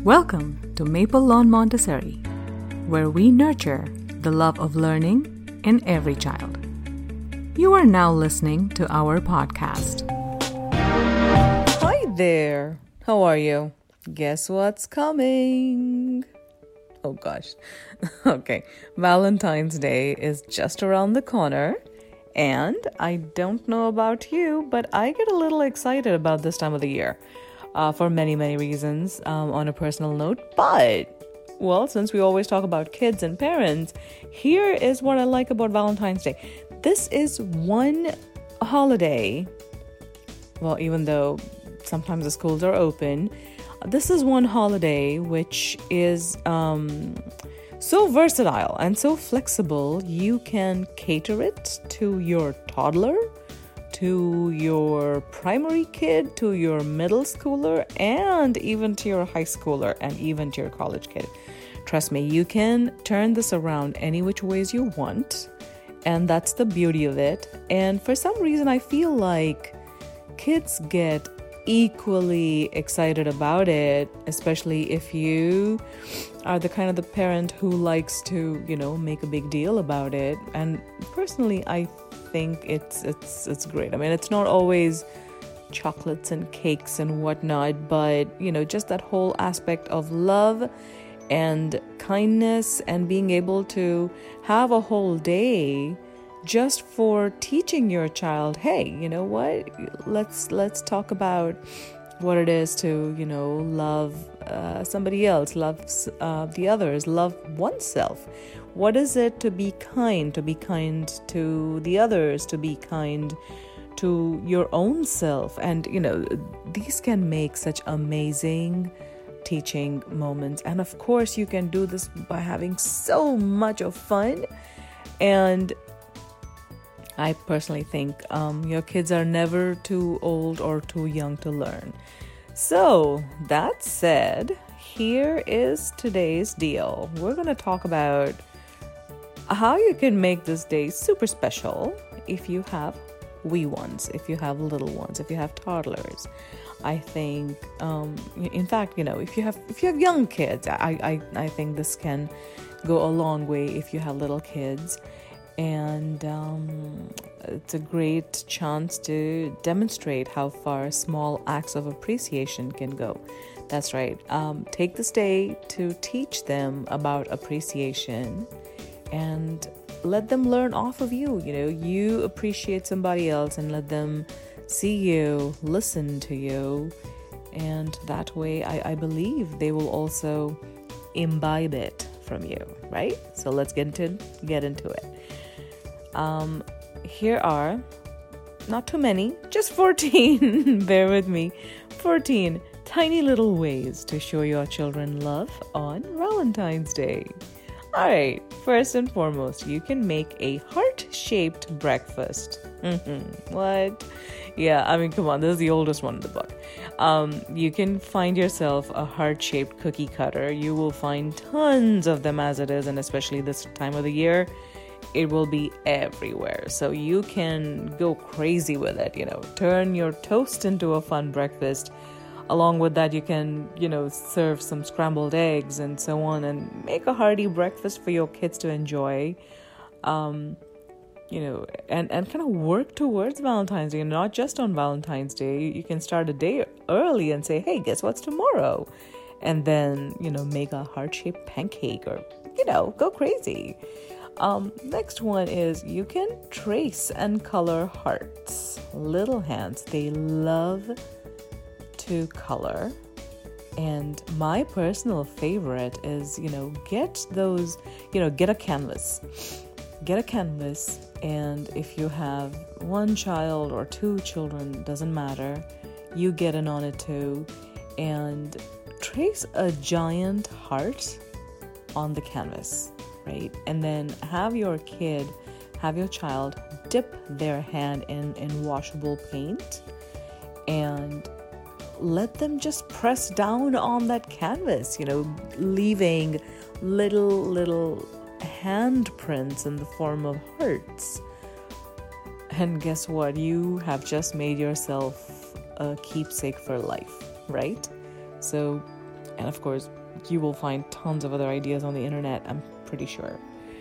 Welcome to Maple Lawn Montessori, where we nurture the love of learning in every child. You are now listening to our podcast. Hi there. How are you? Guess what's coming? Oh gosh. Okay. Valentine's Day is just around the corner. And I don't know about you, but I get a little excited about this time of the year for many, many reasons on a personal note. But, well, since we always talk about kids and parents, here is what I like about Valentine's Day. This is one holiday, well, even though sometimes the schools are open, this is one holiday which is so versatile and so flexible. You can cater it to your toddler, to your primary kid, to your middle schooler, and even to your high schooler, and even to your college kid. Trust me, you can turn this around any which ways you want, and that's the beauty of it. And for some reason, I feel like kids get equally excited about it, especially if you are the kind of the parent who likes to, make a big deal about it. And personally, I think it's great. I mean, it's not always chocolates and cakes and whatnot, but just that whole aspect of love and kindness and being able to have a whole day just for teaching your child, hey, you know what? Let's talk about what it is to, love somebody else, love the others, love oneself. What is it to be kind to the others, to be kind to your own self? And, these can make such amazing teaching moments. And of course, you can do this by having so much of fun. And I personally think your kids are never too old or too young to learn. So, that said, here is today's deal. We're going to talk about how you can make this day super special if you have wee ones, if you have little ones, if you have toddlers. I think, in fact, if you have young kids, I think this can go a long way if you have little kids. And it's a great chance to demonstrate how far small acts of appreciation can go. That's right. Take this day to teach them about appreciation and let them learn off of you. You appreciate somebody else and let them see you, listen to you. And that way, I believe they will also imbibe it from you, right? So let's get into it. Here are not too many, just 14, bear with me, 14 tiny little ways to show your children love on Valentine's Day. All right, first and foremost, you can make a heart-shaped breakfast. What? Yeah, I mean, come on, this is the oldest one in the book. You can find yourself a heart-shaped cookie cutter. You will find tons of them as it is, and especially this time of the year, it will be everywhere. So you can go crazy with it, turn your toast into a fun breakfast. Along with that, you can, serve some scrambled eggs and so on and make a hearty breakfast for your kids to enjoy. And kind of work towards Valentine's Day, not just on Valentine's Day. You can start a day early and say, hey, guess what's tomorrow? And then, make a heart-shaped pancake or, go crazy. Next one is you can trace and color hearts. Little hands, they love to color. And my personal favorite is, get those, get a canvas. Get a canvas, and if you have one child or two children, doesn't matter, you get in on it too, and trace a giant heart on the canvas. Right? And then have your child dip their hand in washable paint and let them just press down on that canvas, leaving little handprints in the form of hearts. And guess what? You have just made yourself a keepsake for life, right? So And of course, you will find tons of other ideas on the internet, I'm pretty sure.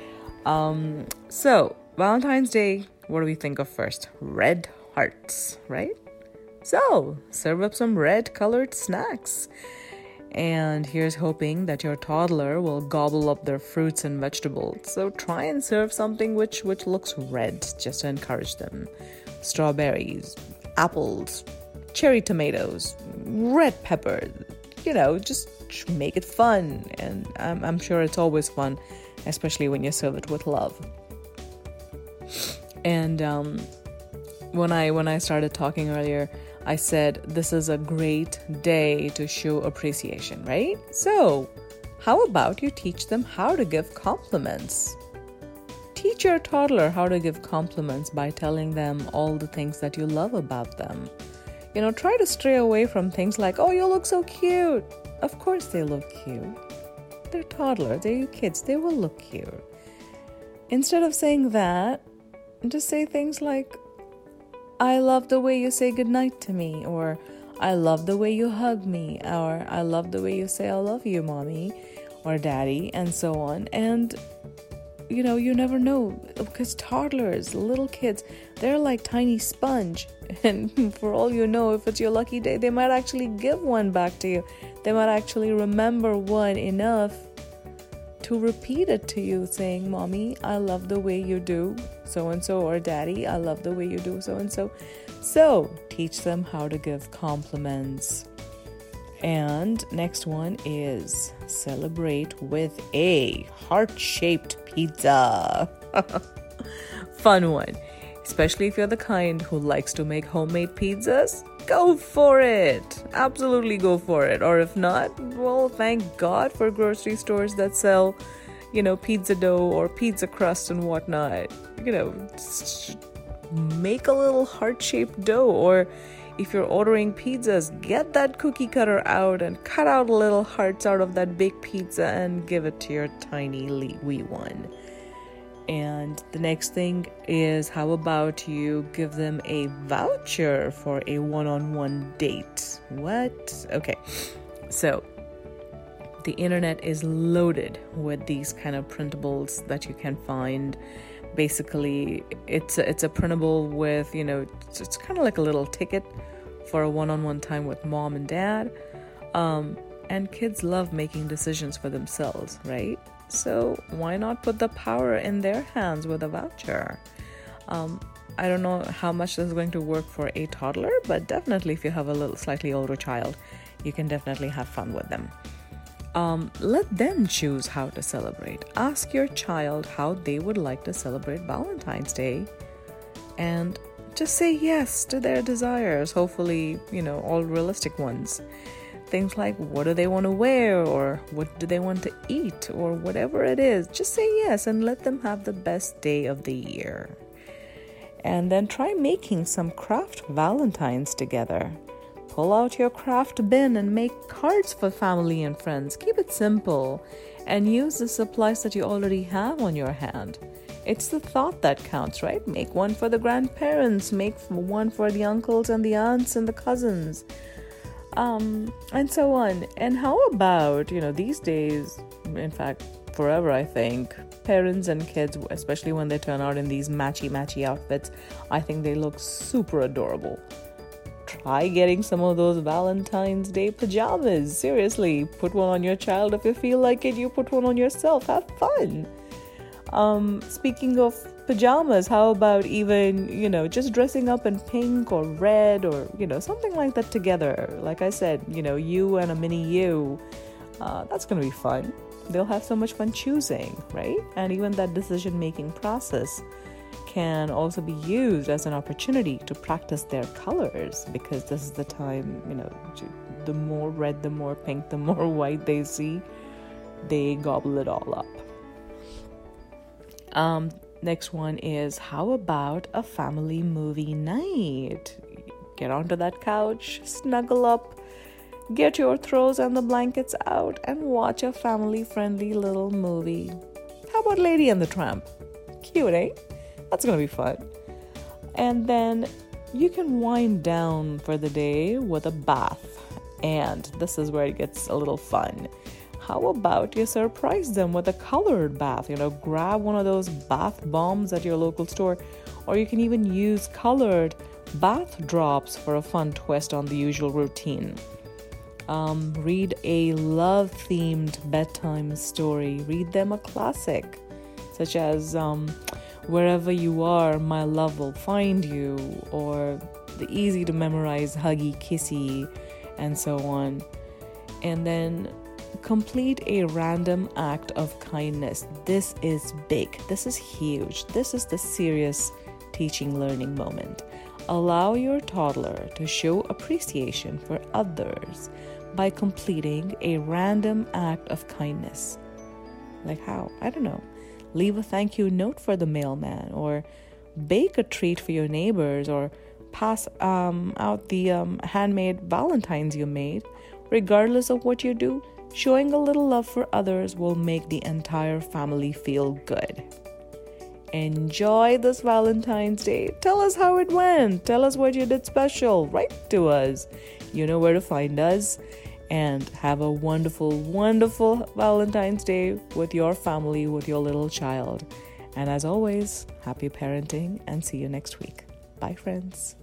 So, Valentine's Day, what do we think of first? Red hearts, right? So, serve up some red colored snacks. And here's hoping that your toddler will gobble up their fruits and vegetables. So try and serve something which looks red, just to encourage them. Strawberries, apples, cherry tomatoes, red pepper. Just make it fun. And I'm sure it's always fun, especially when you serve it with love. And when I started talking earlier, I said this is a great day to show appreciation, right? So, how about you teach them how to give compliments? Teach your toddler how to give compliments by telling them all the things that you love about them. Try to stray away from things like, oh, you look so cute. Of course they look cute. They're toddlers, they're kids, they will look cute. Instead of saying that, just say things like, I love the way you say goodnight to me, or I love the way you hug me, or I love the way you say I love you, mommy, or daddy, and so on. And, you never know, because toddlers, little kids, they're like tiny sponge. And for all you know, if it's your lucky day, they might actually give one back to you. They might actually remember one enough to repeat it to you, saying, Mommy, I love the way you do so-and-so, or Daddy, I love the way you do so-and-so. So, teach them how to give compliments. And next one is celebrate with a heart-shaped pizza. Fun one. Especially if you're the kind who likes to make homemade pizzas, go for it. Absolutely go for it. Or if not, well, thank God for grocery stores that sell, pizza dough or pizza crust and whatnot. Make a little heart-shaped dough. Or if you're ordering pizzas, get that cookie cutter out and cut out little hearts out of that big pizza and give it to your tiny wee one. And the next thing is, how about you give them a voucher for a one-on-one date? What? Okay. So the internet is loaded with these kind of printables that you can find. Basically, it's a printable with, it's kind of like a little ticket for a one-on-one time with mom and dad. And kids love making decisions for themselves, right? So why not put the power in their hands with a voucher? I don't know how much this is going to work for a toddler, but definitely if you have a little slightly older child, you can definitely have fun with them. Let them choose how to celebrate. Ask your child how they would like to celebrate Valentine's Day, and just say yes to their desires, hopefully, all realistic ones. Things like, what do they want to wear, or what do they want to eat, or whatever it is. Just say yes and let them have the best day of the year. And then try making some craft Valentines together. Pull out your craft bin and make cards for family and friends. Keep it simple and use the supplies that you already have on your hand. It's the thought that counts, right? Make one for the grandparents, make one for the uncles and the aunts and the cousins. And so on. And how about, these days, in fact, forever, I think, parents and kids, especially when they turn out in these matchy outfits, I think they look super adorable. Try getting some of those Valentine's Day pajamas. Seriously, put one on your child if you feel like it. You put one on yourself. Have fun. Speaking of pajamas, how about even, just dressing up in pink or red or, something like that together. Like I said, you and a mini you, that's going to be fun. They'll have so much fun choosing, right? And even that decision-making process can also be used as an opportunity to practice their colors, because this is the time, the more red, the more pink, the more white they see, they gobble it all up. Next one is, how about a family movie night? Get onto that couch, snuggle up, get your throws and the blankets out, and watch a family-friendly little movie. How about Lady and the Tramp? Cute, eh? That's going to be fun. And then you can wind down for the day with a bath. And this is where it gets a little fun. How about you surprise them with a colored bath? Grab one of those bath bombs at your local store, or you can even use colored bath drops for a fun twist on the usual routine. Read a love-themed bedtime story. Read them a classic, such as Wherever You Are, My Love Will Find You, or the easy-to-memorize Huggy Kissy, and so on. And then complete a random act of kindness. This is big. This is huge. This is the serious teaching learning moment. Allow your toddler to show appreciation for others by completing a random act of kindness. Like how? I don't know. Leave a thank you note for the mailman, or bake a treat for your neighbors, or pass out the handmade Valentines you made. Regardless of what you do, showing a little love for others will make the entire family feel good. Enjoy this Valentine's Day. Tell us how it went. Tell us what you did special. Write to us. You know where to find us. And have a wonderful, wonderful Valentine's Day with your family, with your little child. And as always, happy parenting, and see you next week. Bye, friends.